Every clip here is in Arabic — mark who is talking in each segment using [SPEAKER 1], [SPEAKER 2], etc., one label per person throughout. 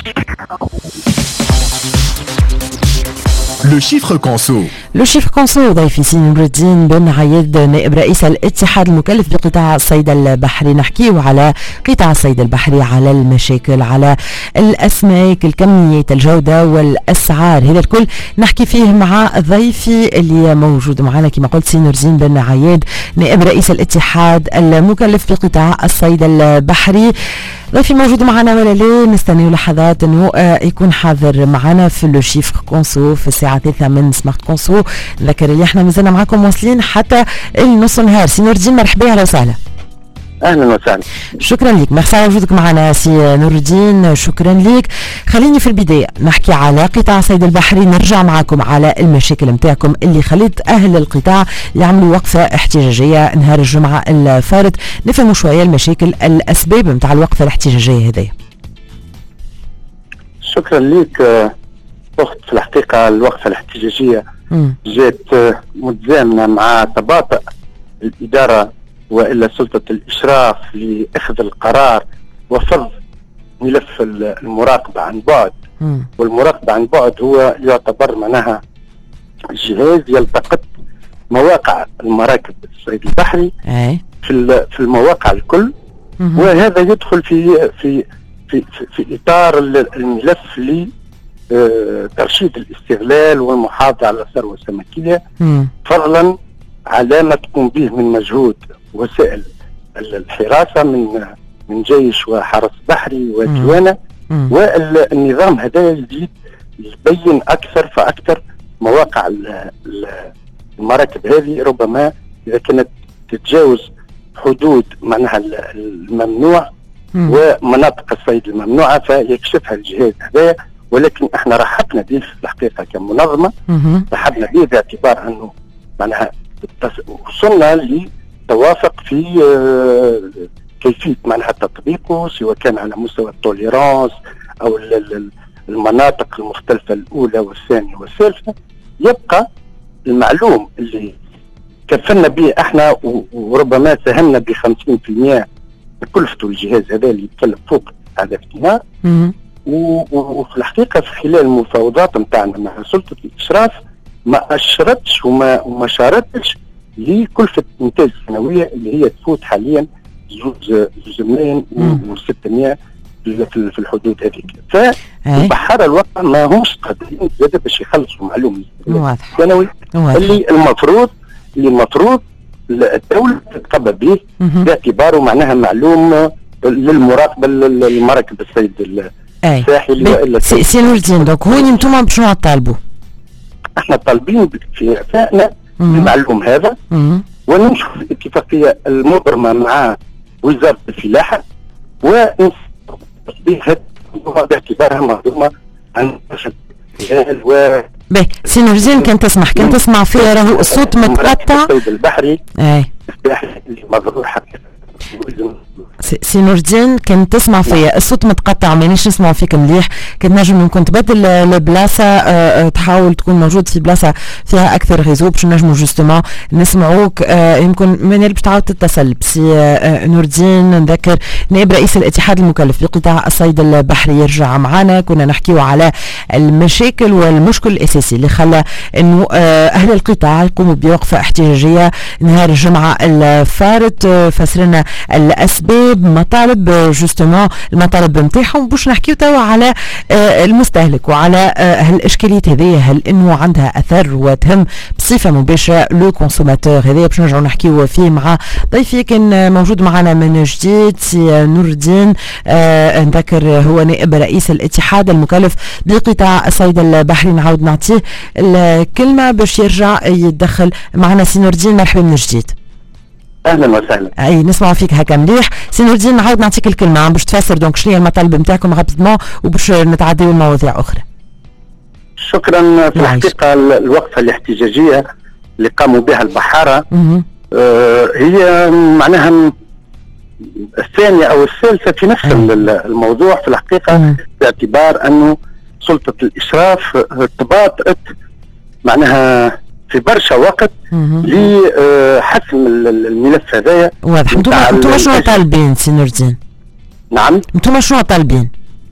[SPEAKER 1] لو شيفر كونسو.
[SPEAKER 2] لو شيفر كونسو ضيفي سي نور الدين بن عايد نائب رئيس الاتحاد المكلف بقطاع الصيد البحري. نحكيه على قطاع الصيد البحري، على المشاكل، على الاسماك، الكميه، الجوده والاسعار، هذا الكل نحكي فيه مع ضيفي اللي موجود معنا كما قلت سي نور الدين بن عايد نائب رئيس الاتحاد المكلف بقطاع الصيد البحري. ضيفي موجود معنا ولا لا؟ نستنى لحظات انه يكون حاضر معنا في لو شيفر كونسو في الساعه 3 من سمارت كونسو. نذكر اللي احنا مازلنا معكم واصلين حتى النص نهار. سي نور الدين مرحبا، اهلا وسهلا.
[SPEAKER 3] اهلا وسهلا.
[SPEAKER 2] شكرا لك، ميرسي على وجودك معنا سي نور الدين، شكرا لك. خليني في البدايه نحكي على قطاع الصيد البحري، نرجع معكم على المشاكل نتاعكم اللي خلت اهل القطاع يعملوا وقفه احتجاجيه نهار الجمعه الفارط. نفهموا شويه المشاكل، الاسباب نتاع الوقفه الاحتجاجيه هذه.
[SPEAKER 3] شكرا لك اخت. في الحقيقه الوقفه الاحتجاجيه جات متزامنه مع تباطؤ الاداره والا سلطه الاشراف لاخذ القرار وفرض ملف المراقبه عن بعد. والمراقبه عن بعد هو يعتبر معناها جهاز يلتقط مواقع المراكب الصيد البحري في المواقع الكل، وهذا يدخل في اطار الملف لترشيد الاستغلال والمحافظه على الثروه السمكيه، فضلا على ما تقوم به من مجهود وسائل الحراسه من جيش وحرس بحري وديوانه. والنظام هذا يزيد يبين اكثر فاكثر مواقع المراكب هذه، ربما اذا كانت تتجاوز حدود معناها الممنوع ومناطق الصيد الممنوعه فيكشفها الجهاز هذا. ولكن احنا رحبنا به في الحقيقه كمنظمه، رحبنا به باعتبار انه معناها وصلنا لتوافق في كيفيه معناها تطبيقه، سواء كان على مستوى التوليرانس او المناطق المختلفه الاولى والثانيه والثالثه. يبقى المعلوم اللي كفلنا به احنا وربما ساهمنا ب 50% بكلفته الجهاز هذا اللي يتكلف فوق هذا الثمار. وفي الحقيقه في خلال المفاوضات نتاعنا مع سلطه الاشراف ما اشرتش وما شارتش لكلفه الانتاج السنويه اللي هي تفوت حاليا 2 و600 في الحدود هذيك. فالبحاره الوطن ما همش قادرين زاد باش يخلصوا معلومه السنوي اللي المفروض الدوله تتقبل به باعتباره معناها معلوم للمراقبه للمراكب الصيد الساحلي والا
[SPEAKER 2] سي نور الدين. دونك هون انتم بشنو تطالبوا؟ احنا
[SPEAKER 3] طالبين باكتفائنا بالمعلوم هذا وننشر الاتفاقيه المبرمه مع وزاره الفلاحه ونصبح باعتبارها منظومه عن
[SPEAKER 2] سي نور الدين كان تسمع فيها راهو الصوت متقطع.
[SPEAKER 3] الصيد البحري اللي مضرور حقيقه.
[SPEAKER 2] سي نور الدين كنت تسمع فيا الصوت متقطع مانيش نسمع فيك مليح. كنت نجم ممكن تبدل البلاصه، تحاول تكون موجود في بلاصه فيها اكثر غيزو باش نجموا جوستومون نسمعوك. يمكن من باش تعاود تتصل بسي نور الدين. نذكر نائب رئيس الاتحاد المكلف بقطاع الصيد البحري يرجع معنا. كنا نحكيو على المشاكل والمشكل الاساسي اللي خلى انه اهل القطاع يقوموا بوقفه احتجاجيه نهار الجمعه الفارط. فسرنا الاسباب، مطالب جوستومون المطالب نتاعهم، باش نحكيو توا على المستهلك وعلى هالاشكاليات هذه، هل انه عندها اثر وتهم بصفه مباشره لو كونسوماتور. هذا باش نرجعوا نحكيو فيه مع ضيفي كان موجود معنا من جديد سي نور الدين. نذكر هو نائب رئيس الاتحاد المكلف بقطاع الصيد البحري. نعاود نعطيه الكلمه باش يرجع يتدخل معنا. سي نور الدين مرحبا من جديد.
[SPEAKER 3] اهلا وسهلا.
[SPEAKER 2] اي نسمعوا فيك هكا مليح. سي نور الدين نعاود نعطيك الكلمه باش تفسر دونك شنو هي المطالب نتاعكم رابيدمون وباش نتعداو لمواضيع اخرى.
[SPEAKER 3] شكرا. في الحقيقه الوقفه الاحتجاجيه اللي قاموا بها البحاره هي معناها الثانيه او الثالثه في نفس الموضوع في الحقيقه، باعتبار انه سلطه الاشراف تباطئت معناها في برشا وقت لحسم الملف هذايا.
[SPEAKER 2] واضح. انتم شنو طالبين سي نور الدين؟
[SPEAKER 3] نعم.
[SPEAKER 2] انتم شنو طالبين؟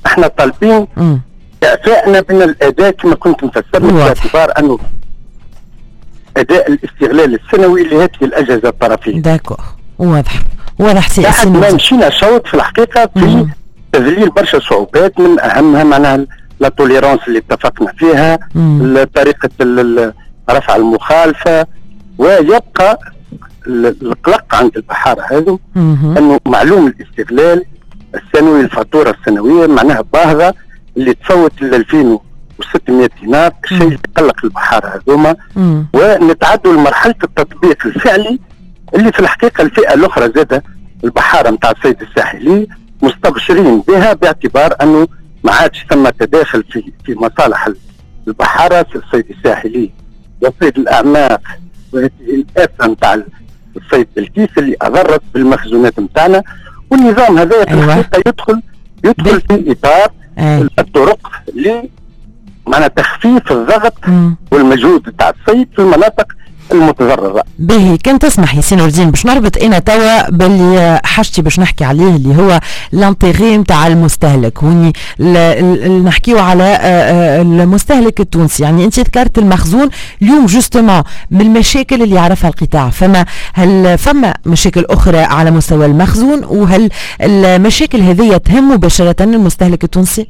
[SPEAKER 3] احنا طالبين اعفائنا من الاداء كما كنت مفسر باعتبار انه اداء الاستغلال السنوي لهذه الاجهزه الطرفيه.
[SPEAKER 2] داكور، واضح سي
[SPEAKER 3] لحد ما مشينا شوط في الحقيقه في تذليل برشا صعوبات، من اهمها معناها لا توليرانس اللي اتفقنا فيها، طريقه رفع المخالفه، ويبقى القلق عند البحاره هذو انه معلوم الاستغلال السنوي، الفاتوره السنويه معناها باهظه اللي تفوت ل 2600 دينار، الشيء اللي يقلق البحاره هذوما. ونتعدوا لمرحله التطبيق الفعلي اللي في الحقيقه الفئه الاخرى زاده البحاره نتاع الصيد الساحلي مستبشرين بها، باعتبار انه ما عادش ثم تداخل في مصالح البحاره في الصيد الساحلي وصيد الاعماق وهذه الآفة نتاع الصيد بالكيس اللي اضرت بالمخزونات نتاعنا. والنظام هذا في الحقيقه يدخل في اطار الطرق معنى تخفيف الضغط والمجهود نتاع الصيد في المناطق المتضرره.
[SPEAKER 2] باهي، كان تسمح يا سي نور الدين باش نربط انا توا باللي حاجتي باش نحكي عليه اللي هو لانتيغي نتاع المستهلك، واني نحكيو على المستهلك التونسي. يعني انت ذكرت المخزون اليوم جوستومون من المشاكل اللي يعرفها القطاع، هل فما مشاكل اخرى على مستوى المخزون، وهل المشاكل هذه تهم مباشره المستهلك التونسي؟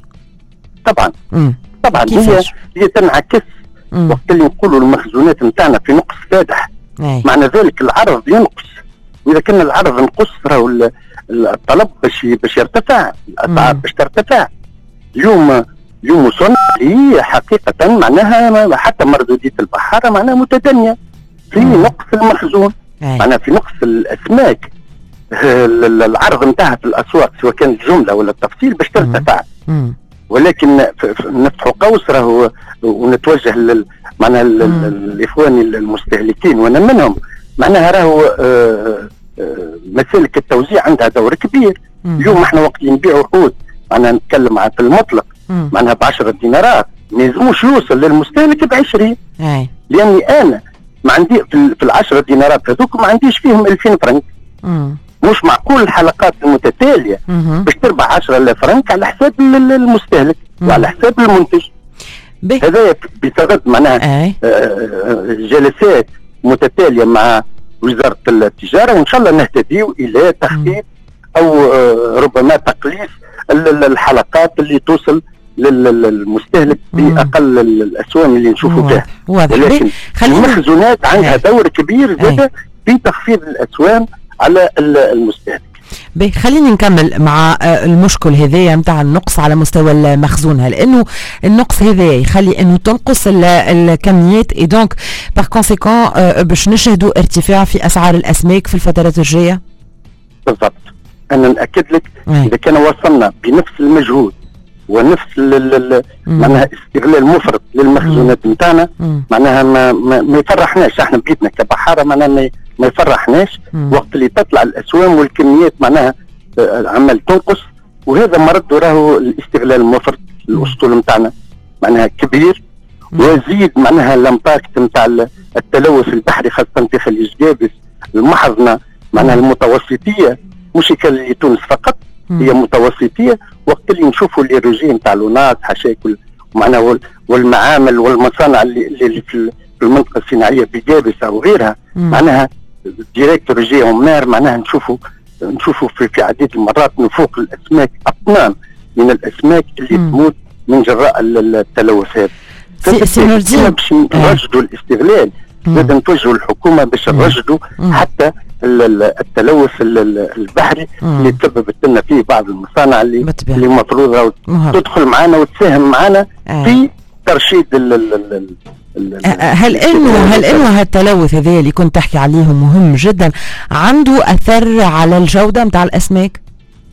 [SPEAKER 3] طبعا هي تنعكس وقت اللي نقولوا المخزونات نتاعنا في نقص فادح، معنى ذلك العرض ينقص، واذا كان العرض نقص راهو الطلب باش يرتفع، الاسعار باش ترتفع. اليوم وصلنا لي حقيقه معناها حتى مردوديه البحاره معناها متدنيه في نقص المخزون، معناها في نقص الاسماك. العرض نتاعها في الاسواق سواء كان الجمله ولا التفصيل باش ترتفع، ولكن نفتح قوس راهو ونتوجه معناها الاخوان المستهلكين وانا منهم، معناها راهو مسالك التوزيع عندها دور كبير. اليوم احنا وقت اللي نبيعوا عود معناها نتكلم في المطلق معناها ب10 دينارات، ما يلزموش يوصل للمستهلك ب20، لاني انا ما عندي في ال10 دينارات هذوك ما عنديش فيهم 2000 فرنك. مش معقول الحلقات المتتاليه باش تربح 10,000 فرنك على حساب المستهلك وعلى حساب المنتج. هذا بسبب معناها جلسات متتاليه مع وزاره التجاره، وان شاء الله نهتديوا الى تخفيف او ربما تقليص الحلقات اللي توصل للمستهلك باقل الاسوام اللي نشوفوا فيها. ولكن المخزونات عندها دور كبير زاد في تخفيض الاسوام على المستهلك.
[SPEAKER 2] خليني نكمل مع المشكل هذايا نتاع النقص على مستوى المخزون، لانه النقص هذايا يخلي انه تنقص الكميات، اي دونك باغ كونسيكون باش نشهدوا ارتفاع في اسعار الاسماك في الفترات الجايه.
[SPEAKER 3] بالضبط، انا ناكد لك اذا كان وصلنا بنفس المجهود ونفس معناها استغلال مفرط للمخزونات نتاعنا معناها ما يفرحناش احنا بيتنا كبحاره، معناها ما يفرحناش وقت اللي تطلع الاسوام والكميات معناها عمال تنقص، وهذا مرد راهو الاستغلال المفرط. الاسطول نتاعنا معناها كبير، ويزيد معناها الامباكت نتاع التلوث البحري خاصه في خليج جابس، المحظنه معناها المتوسطيه، مش اللي تونس فقط، هي متوسطيه. وقت اللي نشوفوا لي روجي نتاع لوناس حشاكل معناها والمعامل والمصانع اللي في المنطقه الصناعيه بجابس او غيرها معناها ديريكت روجي عمار، معناها نشوفوا في عديد المرات نفوق الاسماك اطنان من الاسماك اللي تموت من جراء التلوث هذا.
[SPEAKER 2] سي نور الدين
[SPEAKER 3] باش نرشدوا الاستغلال لازم نتوجهوا الحكومه باش نرشدوا حتى التلوث البحري اللي تسببت لنا فيه بعض المصانع اللي المفروض تدخل معنا وتساهم معنا في ترشيد
[SPEAKER 2] هل انه هالتلوث هذا اللي كنت تحكي عليه مهم جدا عنده اثر على الجوده نتاع الاسماك؟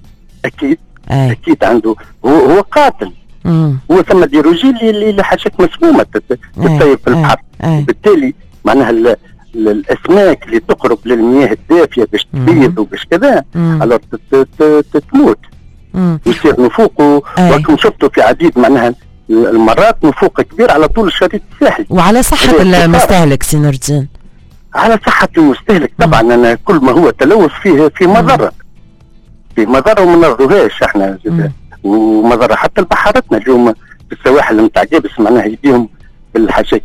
[SPEAKER 3] اكيد عنده، هو قاتل. هو ثم ديروجي اللي حاجات مسمومه تتسيب في البحر، بالتالي معناها الاسماك اللي تقرب للمياه الدافيه باش تبيض وباش كذا على تموت ويصير نفوق. وكم شفتوا في عديد معناها المرات نفوق كبير على طول الشريط الساحلي
[SPEAKER 2] وعلى صحه المستهلك. سي نور الدين
[SPEAKER 3] على صحه المستهلك طبعا. انا كل ما هو تلوث فيه في مضره وما نرضوهاش احنا ومضره حتى لبحارتنا اليوم في السواحل نتاع جابس معناها يديهم بالحشاك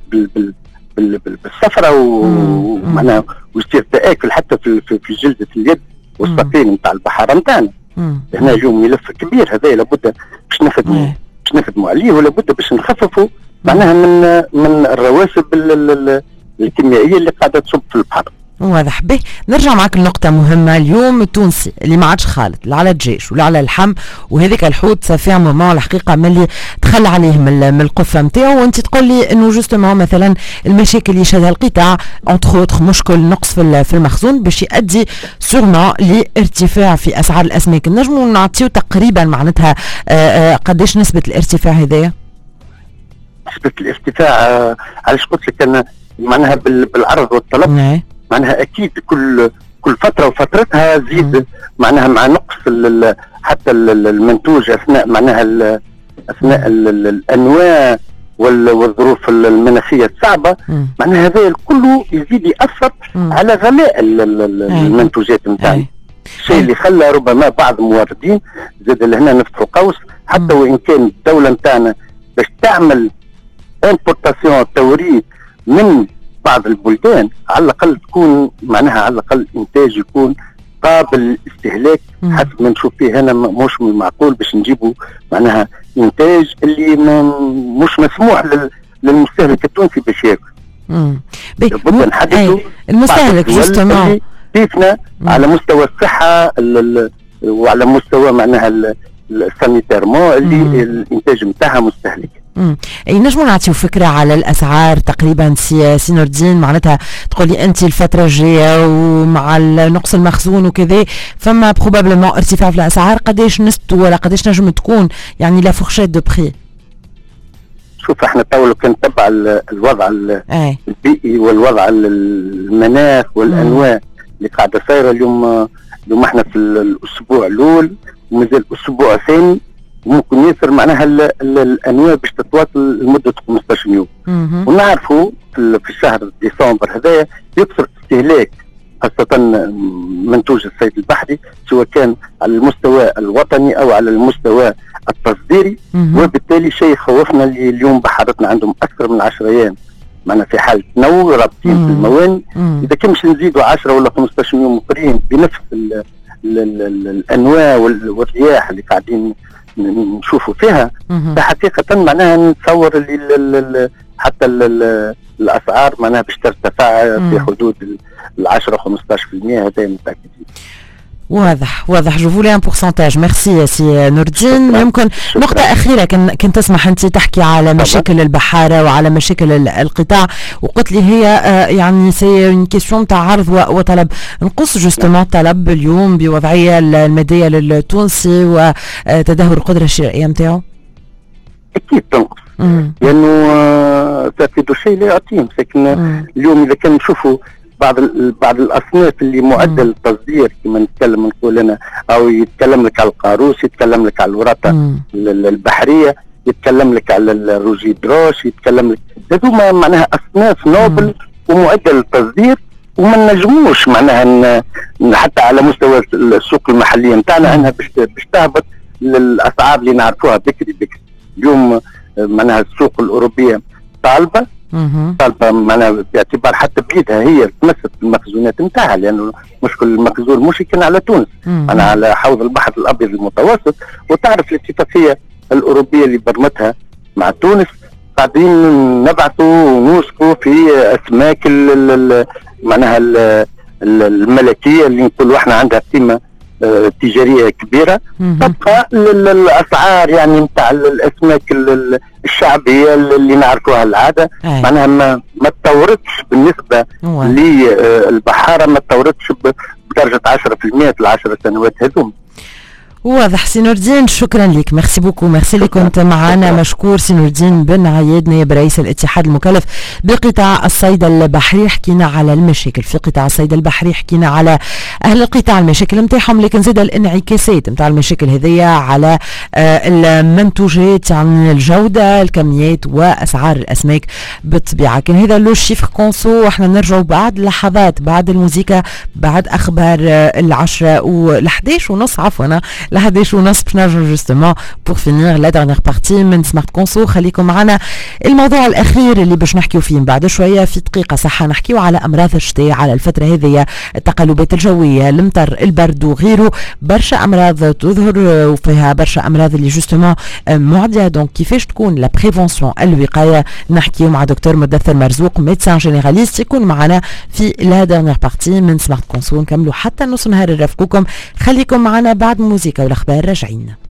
[SPEAKER 3] بالصفرة ومعناها ويصير تآكل حتى في جلدة اليد والساقين نتاع البحارة نتاعنا. هنا اليوم ملف كبير هذا لابد باش نخدموا عليه، ولابد باش نخففوا معناها من الرواسب الكيميائية اللي قاعدة تصب في البحر.
[SPEAKER 2] واضح. به نرجع معك لنقطة مهمة. اليوم التونسي اللي ما عادش خالط لا على الدجاج ولا على اللحم وهذيك الحوت صافي مومون الحقيقة ملي تخلى عليه من القفة نتاعو، وانت تقول لي انه جوستومون مثلا المشاكل اللي يشهدها القطاع انتر اوتر مشكل نقص في المخزون باش يؤدي سورمون لارتفاع في اسعار الاسماك. نجموا نعطيو تقريبا معناتها قداش نسبة الارتفاع هذايا؟
[SPEAKER 3] نسبة الارتفاع علاش قلت لك انا معناها بالعرض والطلب معناها اكيد كل فتره وفترتها زيد معناها مع نقص حتى المنتوج اثناء معناها اثناء الانواع والظروف المناخيه الصعبه معناها هذا كله يزيد ياثر على غلاء المنتوجات نتاعنا. الشيء اللي خلى ربما بعض الموردين زاد لهنا نفتحوا قوس حتى وان كان الدوله نتاعنا باش تعمل امبورتاسيون توريد من بعض البلدان على الاقل تكون معناها على الاقل انتاج يكون قابل للاستهلاك حسب ما نشوف فيه هنا. مش من المعقول باش نجيبوا معناها انتاج اللي مش مسموح للمستهلك التونسي باش ياكل. لابد نحددوا
[SPEAKER 2] المستهلك جوستومون
[SPEAKER 3] كيفنا على مستوى الصحه وعلى مستوى معناها السانيتيرمون اللي الانتاج نتاعها مستهلك.
[SPEAKER 2] اي نجموا نعطيو فكره على الاسعار تقريبا سي نور الدين؟ معناتها تقولي انت الفتره الجايه ومع نقص المخزون وكذا فما بروبابلمون ارتفاع في الاسعار، قداش نسبته ولا قداش نجم تكون يعني لا فورشيت دو بري؟
[SPEAKER 3] شوف احنا تو لو كان نتبع الوضع البيئي والوضع المناخ والانواع اللي قاعده صايره اليوم احنا في الاسبوع الاول ومازال الاسبوع الثاني ممكن يصير معناها الانواع باش تتواصل لمده 15 يوم. ونعرفوا في شهر ديسمبر هذايا يكثر استهلاك خاصه منتوج الصيد البحري سواء كان على المستوى الوطني او على المستوى التصديري، وبالتالي شيء خوفنا اللي اليوم بحارتنا عندهم اكثر من 10 ايام معنا في حاله تنوع رابطين في المواني. اذا كان مش نزيدوا 10 ولا 15 يوم اخرين بنفس الانواع والرياح اللي قاعدين نشوفوا فيها فحقيقة معناها نتصور اللي حتى الأسعار معناها باش ترتفع في حدود 10-15%. هذا متأكدين.
[SPEAKER 2] واضح جو فولي ان بورسنتاج. ميرسي سي نور الدين. يمكن نقطة أخيرة كنت تسمح أنت تحكي على مشاكل البحارة وعلى مشاكل القطاع وقلت لي هي يعني سي اون كيسيون تاع عرض وطلب. نقص جوستومون طلب اليوم بوضعية المادية للتونسي وتدهور القدرة الشرائية نتاعو؟
[SPEAKER 3] أكيد تنقص لأنه تأكيد الشيء لا يعطيهم. لكن اليوم إذا كان نشوفوا بعض الاصناف اللي معدل التصدير كما نقول انا او يتكلم لك على القاروس، يتكلم لك على الوراثه البحريه، يتكلم لك على الروجي دروش، يتكلم لك هذوما معناها اصناف نوبل ومعدل التصدير وما نجموش معناها حتى على مستوى السوق المحليه نتاعنا انها باش تهبط للاسعار اللي نعرفوها بكري. اليوم معناها السوق الاوروبيه طالبه معناها باعتبار حتى بيدها هي تمسك المخزونات نتاعها، لانه مشكل المخزون مش كان على تونس، انا على حوض البحر الابيض المتوسط. وتعرف الاتفاقيه الاوروبيه اللي برمتها مع تونس قاعدين نبعثوا ونوثقوا في اسماك معناها الملكيه اللي نقولوا احنا عندها قيمه تجاريه كبيره تبقى الاسعار يعني نتاع الاسماك الشعبيه اللي نعرفوها العاده معناها ما تطورتش بالنسبه للبحاره، ما تطورتش بدرجه 10% في ال10 سنوات هذوم.
[SPEAKER 2] واضح. سي نور الدين شكرا لك، ميرسي بوكو، ميرسي اللي كنت معنا. مشكور سي نور الدين بن عياد نائب رئيس الاتحاد المكلف بقطاع الصيد البحري. حكينا على المشاكل في قطاع الصيد البحري، حكينا على اهل القطاع المشاكل نتاعهم، لكن زاد الانعكاسات نتاع المشاكل هذيا على المنتوجات، يعني الجوده، الكميات واسعار الاسماك بالطبيعه. كان هذا لو شيفر كونسو، واحنا نرجعوا بعد لحظات بعد الموسيقى بعد اخبار 10 و11:30 عفوا ل11:30 باش نرجعوا جوستومون بور فينير لا ديرنيير بارتي من سمارت كونسو. خليكم معنا. الموضوع الاخير اللي باش نحكيو فيه بعد شويه في دقيقه صح، نحكيو على امراض الشتاء على الفتره هذه، التقلبات الجويه، المطر، البرد وغيره. برشا امراض تظهر وفيها برشا امراض اللي جوستومون معديه. دونك كيفاش تكون لا بريفونسيون الوقايه؟ نحكيو مع دكتور مدثر مرزوق ميدسان جينيراليست يكون معنا في لا ديرنيير بارتي من سمارت كونسو. نكملوا حتى نص نهار نرافقوكم. خليكم معنا بعد الموسيقى والاخبار راجعين.